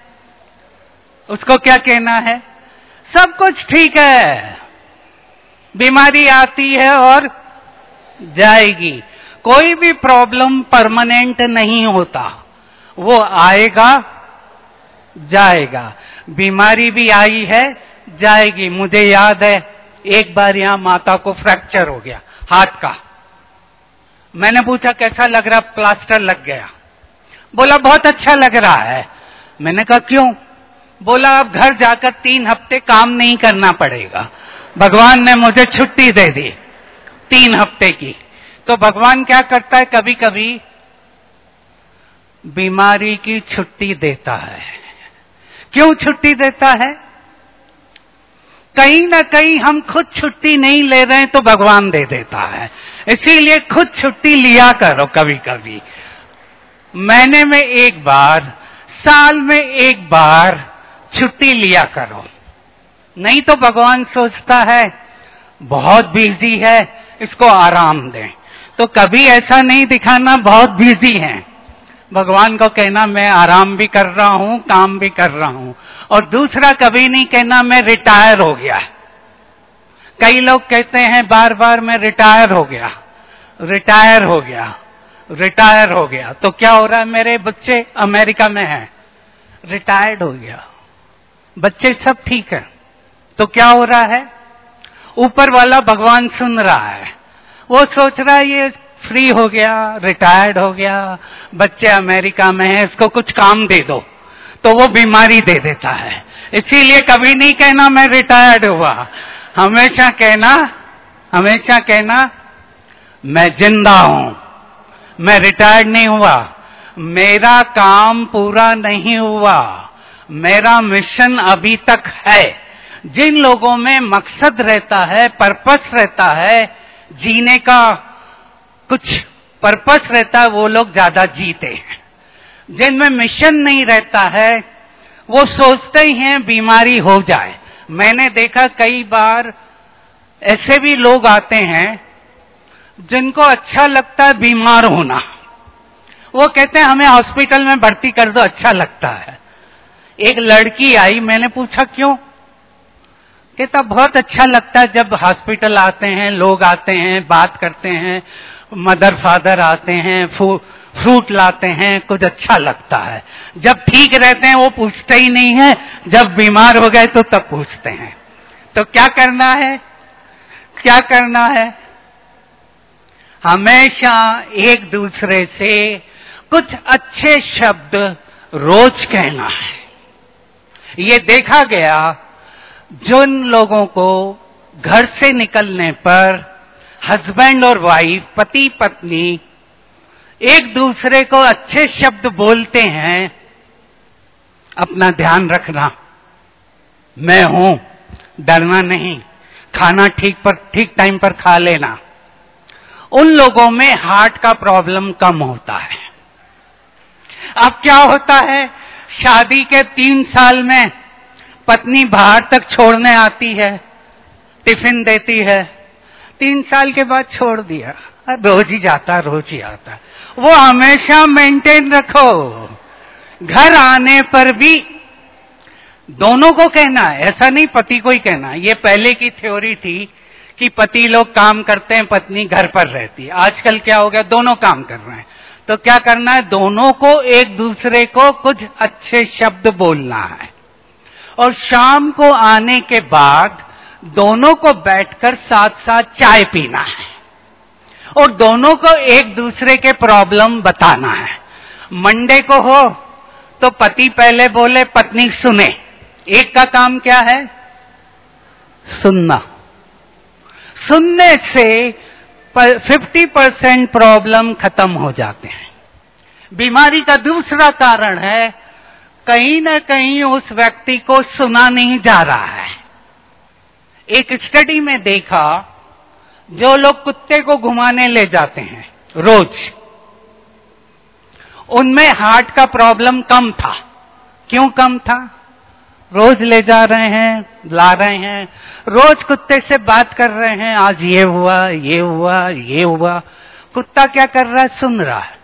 उसको क्या कहना है? सब कुछ ठीक है, बीमारी आती है और जाएगी। कोई भी प्रॉब्लम परमानेंट नहीं होता, वो आएगा जाएगा। बीमारी भी आई है जाएगी। मुझे याद है एक बार यहां माता को फ्रैक्चर हो गया हाथ का। मैंने पूछा कैसा लग रहा? प्लास्टर लग गया। बोला बहुत अच्छा लग रहा है। मैंने कहा क्यों? बोला अब घर जाकर तीन हफ्ते काम नहीं करना पड़ेगा, भगवान ने मुझे छुट्टी दे दी तीन हफ्ते की। तो भगवान क्या करता है? कभी कभी बीमारी की छुट्टी देता है। क्यों छुट्टी देता है? कहीं ना कहीं हम खुद छुट्टी नहीं ले रहे हैं तो भगवान दे देता है। इसीलिए खुद छुट्टी लिया करो कभी कभी। महीने में एक बार, साल में एक बार छुट्टी लिया करो। नहीं तो भगवान सोचता है बहुत बिजी है, इसको आराम दें। तो कभी ऐसा नहीं दिखाना बहुत बिजी है। भगवान को कहना मैं आराम भी कर रहा हूं, काम भी कर रहा हूं। और दूसरा कभी नहीं कहना मैं रिटायर हो गया। कई लोग कहते हैं बार बार मैं रिटायर हो गया, रिटायर हो गया, रिटायर हो गया। तो क्या हो रहा है? मेरे बच्चे अमेरिका में हैं, रिटायर्ड हो गया, बच्चे सब ठीक है। तो क्या हो रहा है? ऊपर वाला भगवान सुन रहा है, वो सोच रहा है ये फ्री हो गया, रिटायर्ड हो गया, बच्चे अमेरिका में हैं, इसको कुछ काम दे दो। तो वो बीमारी दे देता है। इसीलिए कभी नहीं कहना मैं रिटायर्ड हुआ, हमेशा कहना हमेशा कहना मैं जिंदा हूं, मैं रिटायर्ड नहीं हुआ, मेरा काम पूरा नहीं हुआ, मेरा मिशन अभी तक है। जिन लोगों में मकसद रहता है, पर्पस रहता है, जीने का कुछ पर्पस रहता है, वो लोग ज्यादा जीते हैं। जिनमें मिशन नहीं रहता है वो सोचते ही हैं बीमारी हो जाए। मैंने देखा कई बार ऐसे भी लोग आते हैं जिनको अच्छा लगता है बीमार होना, वो कहते हैं हमें हॉस्पिटल में भर्ती कर दो, अच्छा लगता है। एक लड़की आई, मैंने पूछा क्यों? कहता बहुत अच्छा लगता है जब हॉस्पिटल आते हैं, लोग आते हैं, बात करते हैं, मदर फादर आते हैं, फ्रूट लाते हैं, कुछ अच्छा लगता है। जब ठीक रहते हैं वो पूछते ही नहीं है, जब बीमार हो गए तो तब पूछते हैं। तो क्या करना है, क्या करना है? हमेशा एक दूसरे से कुछ अच्छे शब्द रोज कहना है। ये देखा गया जिन लोगों को घर से निकलने पर हस्बैंड और वाइफ, पति पत्नी एक दूसरे को अच्छे शब्द बोलते हैं, अपना ध्यान रखना, मैं हूं, डरना नहीं, खाना ठीक पर ठीक टाइम पर खा लेना, उन लोगों में हार्ट का प्रॉब्लम कम होता है। अब क्या होता है, शादी के तीन साल में पत्नी बाहर तक छोड़ने आती है, टिफिन देती है, तीन साल के बाद छोड़ दिया, रोज ही जाता रोज ही आता। वो हमेशा मेंटेन रखो। घर आने पर भी दोनों को कहना है, ऐसा नहीं पति को ही कहना। ये पहले की थ्योरी थी कि पति लोग काम करते हैं, पत्नी घर पर रहती है। आजकल क्या हो गया, दोनों काम कर रहे हैं। तो क्या करना है, दोनों को एक दूसरे को कुछ अच्छे शब्द बोलना है, और शाम को आने के बाद दोनों को बैठकर साथ साथ चाय पीना है, और दोनों को एक दूसरे के प्रॉब्लम बताना है। मंडे को हो तो पति पहले बोले, पत्नी सुने। एक का काम क्या है, सुनना। सुनने से फिफ्टी परसेंट प्रॉब्लम खत्म हो जाते हैं। बीमारी का दूसरा कारण है, कहीं ना कहीं उस व्यक्ति को सुना नहीं जा रहा है। एक स्टडी में देखा, जो लोग कुत्ते को घुमाने ले जाते हैं रोज, उनमें हार्ट का प्रॉब्लम कम था। क्यों कम था? रोज ले जा रहे हैं, ला रहे हैं, रोज कुत्ते से बात कर रहे हैं, आज ये हुआ, ये हुआ, ये हुआ। कुत्ता क्या कर रहा है, सुन रहा है।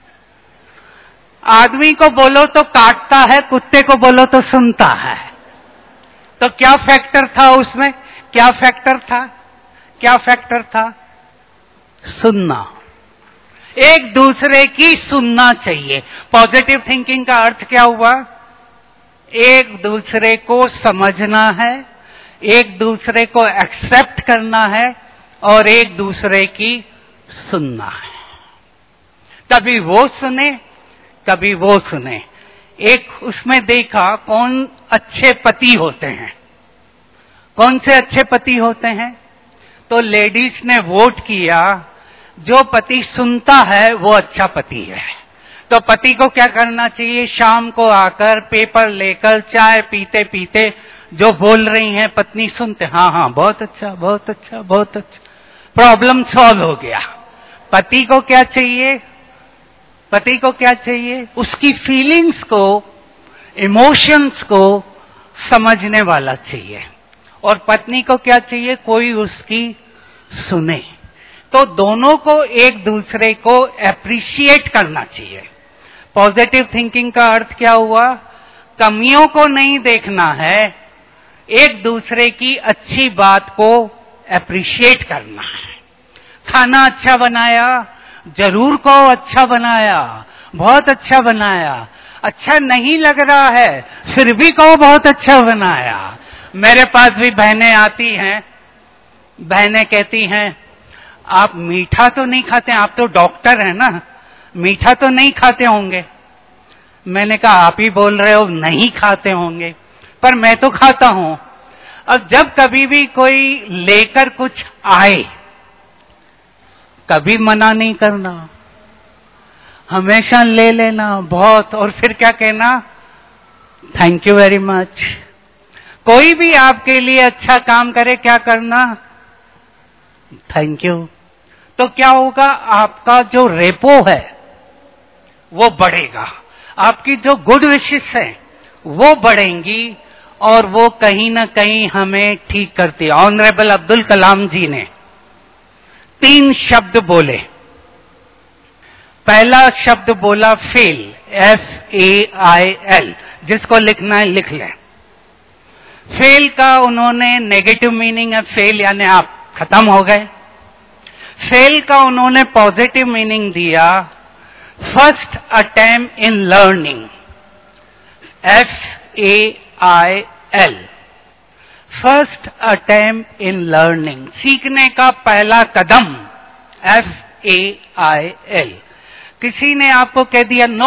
आदमी को बोलो तो काटता है, कुत्ते को बोलो तो सुनता है। तो क्या फैक्टर था उसमें, क्या फैक्टर था, क्या फैक्टर था? सुनना। एक दूसरे की सुनना चाहिए। पॉजिटिव थिंकिंग का अर्थ क्या हुआ? एक दूसरे को समझना है, एक दूसरे को एक्सेप्ट करना है, और एक दूसरे की सुनना है। कभी वो सुने, कभी वो सुने। एक उसमें देखा, कौन अच्छे पति होते हैं, कौन से अच्छे पति होते हैं? तो लेडीज ने वोट किया, जो पति सुनता है वो अच्छा पति है। तो पति को क्या करना चाहिए, शाम को आकर पेपर लेकर चाय पीते पीते जो बोल रही हैं पत्नी सुनते, हाँ हाँ बहुत अच्छा, बहुत अच्छा, बहुत अच्छा, प्रॉब्लम सॉल्व हो गया। पति को क्या चाहिए, पति को क्या चाहिए, उसकी फीलिंग्स को, इमोशंस को समझने वाला चाहिए। और पत्नी को क्या चाहिए, कोई उसकी सुने। तो दोनों को एक दूसरे को एप्रिशिएट करना चाहिए। पॉजिटिव थिंकिंग का अर्थ क्या हुआ, कमियों को नहीं देखना है, एक दूसरे की अच्छी बात को एप्रिशिएट करना है। खाना अच्छा बनाया, जरूर कहो अच्छा बनाया, बहुत अच्छा बनाया। अच्छा नहीं लग रहा है, फिर भी कहो बहुत अच्छा बनाया। मेरे पास भी बहनें आती हैं, बहनें कहती हैं आप मीठा तो नहीं खाते, आप तो डॉक्टर हैं ना, मीठा तो नहीं खाते होंगे। मैंने कहा आप ही बोल रहे हो नहीं खाते होंगे, पर मैं तो खाता हूं। अब जब कभी भी कोई लेकर कुछ आए, कभी मना नहीं करना, हमेशा ले लेना बहुत, और फिर क्या कहना, थैंक यू वेरी मच। कोई भी आपके लिए अच्छा काम करे, क्या करना, थैंक यू। तो क्या होगा, आपका जो रेपो है वो बढ़ेगा, आपकी जो गुड विशेस है वो बढ़ेंगी, और वो कहीं ना कहीं हमें ठीक करती है। ऑनरेबल अब्दुल कलाम जी ने तीन शब्द बोले। पहला शब्द बोला fail, F A I L, जिसको लिखना है लिख लें। फेल का उन्होंने नेगेटिव मीनिंग है, फेल यानी आप खत्म हो गए। फेल का उन्होंने पॉजिटिव मीनिंग दिया, first attempt in learning, F A I L, first attempt in learning, सीखने का पहला कदम, एफ ए आई एल। किसी ने आपको कह दिया नो,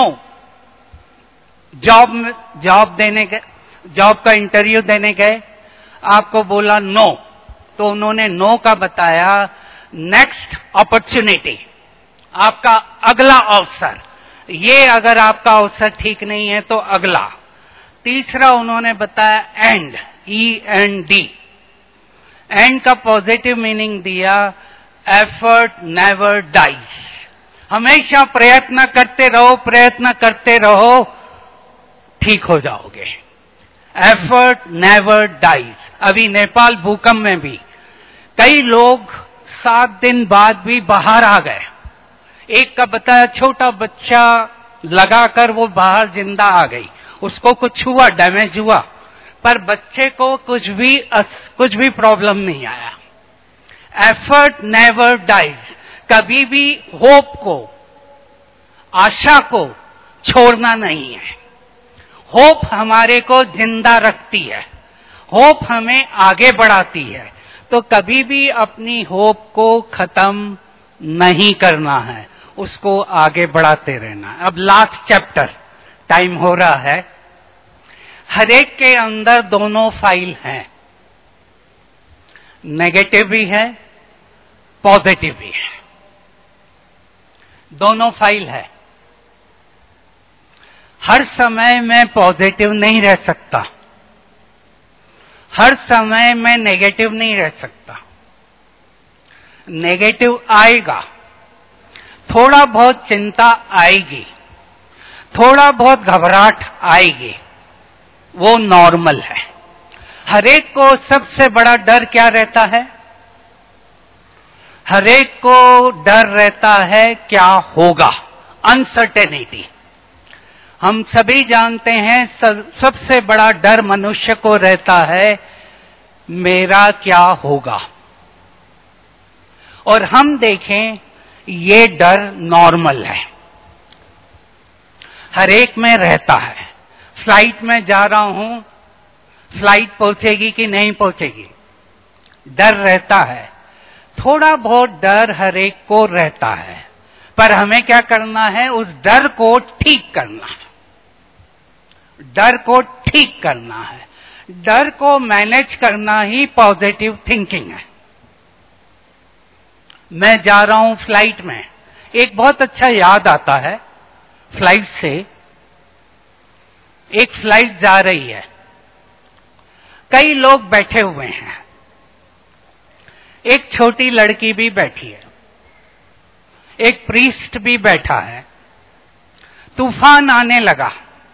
जॉब में जॉब देने गए, जॉब का इंटरव्यू देने गए, आपको बोला नो, तो उन्होंने नो का बताया नेक्स्ट अपॉर्चुनिटी, आपका अगला अवसर, ये अगर आपका अवसर ठीक नहीं है तो अगला। तीसरा उन्होंने बताया end, E N D, end का पॉजिटिव मीनिंग दिया, एफर्ट नेवर डाइज, हमेशा प्रयत्न करते रहो, प्रयत्न करते रहो, ठीक हो जाओगे। Effort never dies. अभी नेपाल भूकंप में भी कई लोग सात दिन बाद भी बाहर आ गए। एक का बताया छोटा बच्चा लगाकर वो बाहर जिंदा आ गई, उसको कुछ हुआ, डैमेज हुआ, पर बच्चे को कुछ भी कुछ भी प्रॉब्लम नहीं आया। एफर्ट नेवर डाइज, कभी भी होप को, आशा को छोड़ना नहीं है। होप हमारे को जिंदा रखती है, होप हमें आगे बढ़ाती है, तो कभी भी अपनी होप को खत्म नहीं करना है, उसको आगे बढ़ाते रहना है। अब लास्ट चैप्टर, टाइम हो रहा है। हरेक के अंदर दोनों फाइल हैं, नेगेटिव भी है, पॉजिटिव भी है, दोनों फाइल है। हर समय मैं पॉजिटिव नहीं रह सकता, हर समय मैं नेगेटिव नहीं रह सकता। नेगेटिव आएगा, थोड़ा बहुत चिंता आएगी, थोड़ा बहुत घबराहट आएगी, वो नॉर्मल है। हरेक को सबसे बड़ा डर क्या रहता है? हरेक को डर रहता है क्या होगा, अनसर्टेनिटी। हम सभी जानते हैं सबसे बड़ा डर मनुष्य को रहता है, मेरा क्या होगा। और हम देखें, ये डर नॉर्मल है, हर एक में रहता है। फ्लाइट में जा रहा हूं, फ्लाइट पहुंचेगी कि नहीं पहुंचेगी, डर रहता है। थोड़ा बहुत डर हर एक को रहता है, पर हमें क्या करना है, उस डर को ठीक करना है, डर को ठीक करना है। डर को मैनेज करना ही पॉजिटिव थिंकिंग है। मैं जा रहा हूं फ्लाइट में, एक बहुत अच्छा याद आता है फ्लाइट से। एक फ्लाइट जा रही है, कई लोग बैठे हुए हैं, एक छोटी लड़की भी बैठी है, एक प्रीस्ट भी बैठा है। तूफान आने लगा,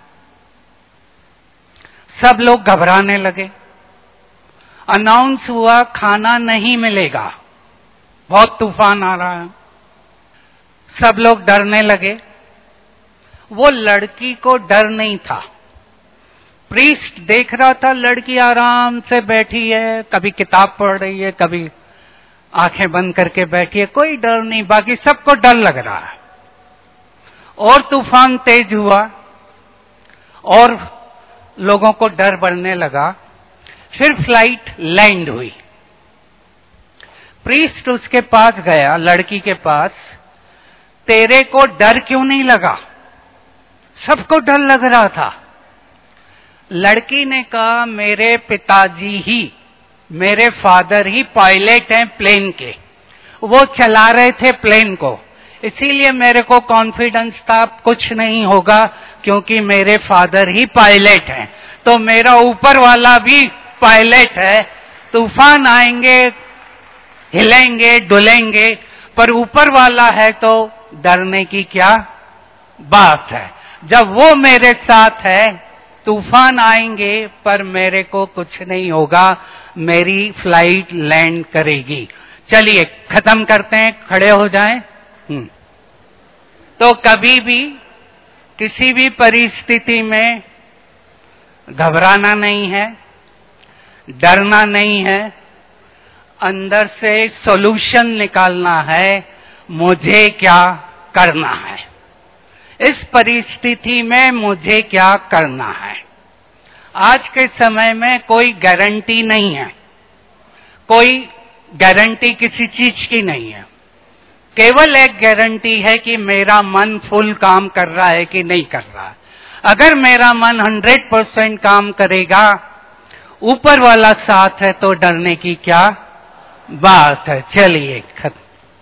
सब लोग घबराने लगे। अनाउंस हुआ खाना नहीं मिलेगा, बहुत तूफान आ रहा है। सब लोग डरने लगे। वो लड़की को डर नहीं था। प्रीस्ट देख रहा था, लड़की आराम से बैठी है, कभी किताब पढ़ रही है, कभी आंखें बंद करके बैठी है, कोई डर नहीं। बाकी सबको डर लग रहा है। और तूफान तेज हुआ और लोगों को डर बढ़ने लगा। फिर फ्लाइट लैंड हुई। प्रीस्ट उसके पास गया, लड़की के पास, तेरे को डर क्यों नहीं लगा? सबको डर लग रहा था। लड़की ने कहा मेरे पिताजी ही, मेरे फादर ही पायलट हैं प्लेन के, वो चला रहे थे प्लेन को, इसीलिए मेरे को कॉन्फिडेंस था कुछ नहीं होगा क्योंकि मेरे फादर ही पायलट हैं। तो मेरा ऊपर वाला भी पायलट है, तूफान आएंगे, हिलेंगे, डुलेंगे, पर ऊपर वाला है तो डरने की क्या बात है। जब वो मेरे साथ है, तूफान आएंगे पर मेरे को कुछ नहीं होगा, मेरी फ्लाइट लैंड करेगी। चलिए खत्म करते हैं, खड़े हो जाएं। तो कभी भी किसी भी परिस्थिति में घबराना नहीं है, डरना नहीं है, अंदर से सॉल्यूशन निकालना है, मुझे क्या करना है, इस परिस्थिति में मुझे क्या करना है। आज के समय में कोई गारंटी नहीं है, कोई गारंटी किसी चीज की नहीं है। केवल एक गारंटी है कि मेरा मन फुल काम कर रहा है कि नहीं कर रहा है। अगर मेरा मन हंड्रेड परसेंट काम करेगा, ऊपर वाला साथ है, तो डरने की क्या बात है। चलिए खत्म।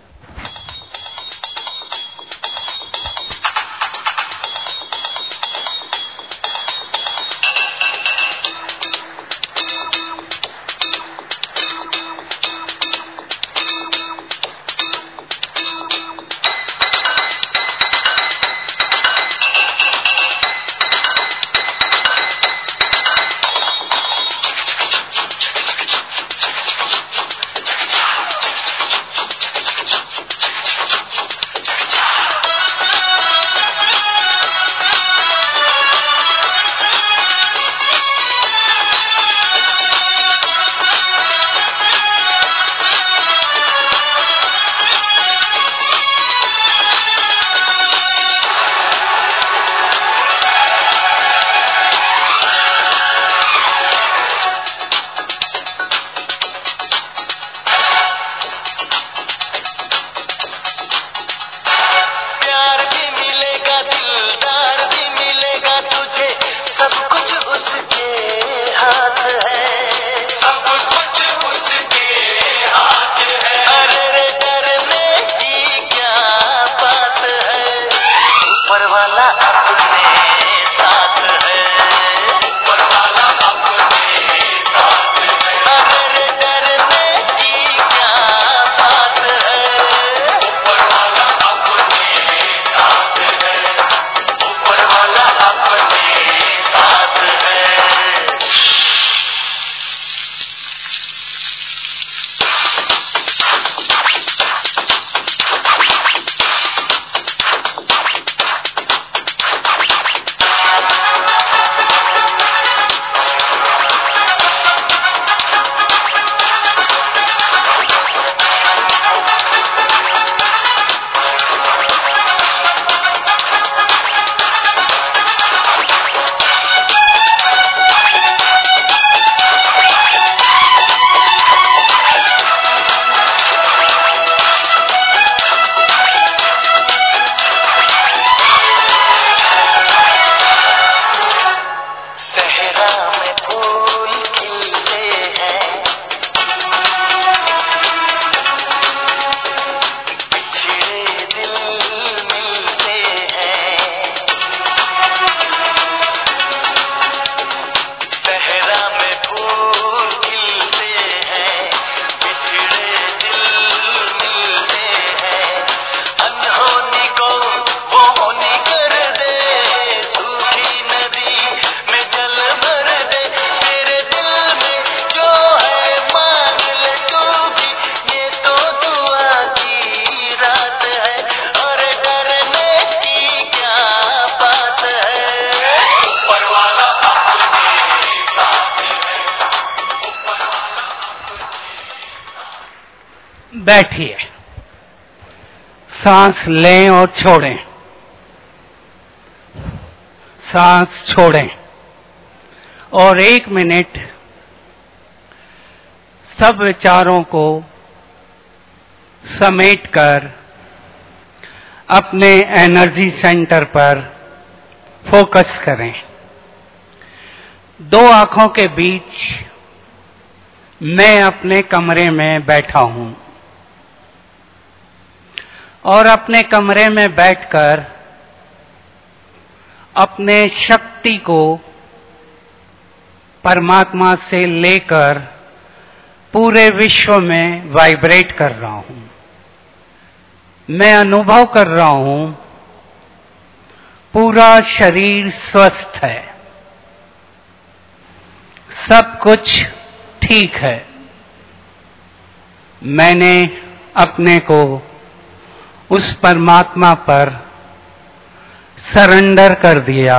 बैठिए, सांस लें और छोड़ें, सांस छोड़ें और एक मिनट सब विचारों को समेटकर अपने एनर्जी सेंटर पर फोकस करें। दो आंखों के बीच मैं अपने कमरे में बैठा हूं और अपने कमरे में बैठकर अपने शक्ति को परमात्मा से लेकर पूरे विश्व में वाइब्रेट कर रहा हूं। मैं अनुभव कर रहा हूं पूरा शरीर स्वस्थ है, सब कुछ ठीक है। मैंने अपने को उस परमात्मा पर सरेंडर कर दिया।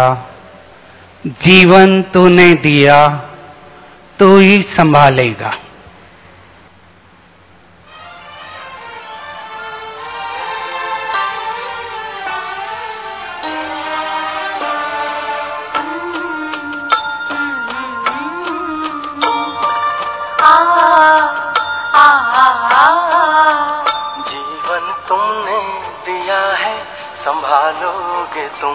जीवन तूने दिया, तू ही संभालेगा। जीवन तुमने दिया है, संभालोगे तुम।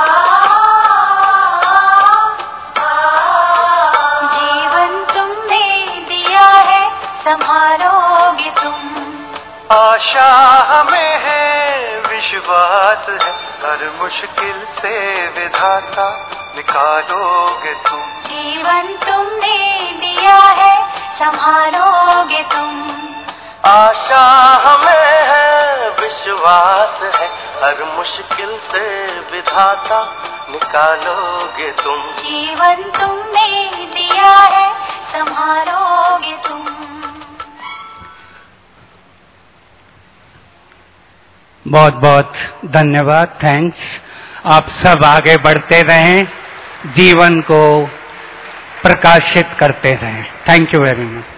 जीवन तुमने दिया है, संभालोगे तुम। आशा हमें है, विश्वास है, हर मुश्किल से विधाता निकालोगे तुम। जीवन तुमने दिया है, संभालोगे तुम। आशा हमें है, विश्वास है, हर मुश्किल से विधाता निकालोगे तुम। जीवन तुमने दिया है, संभालोगे तुम। बहुत बहुत धन्यवाद, थैंक्स। आप सब आगे बढ़ते रहें, जीवन को प्रकाशित करते रहें। Thank you very much.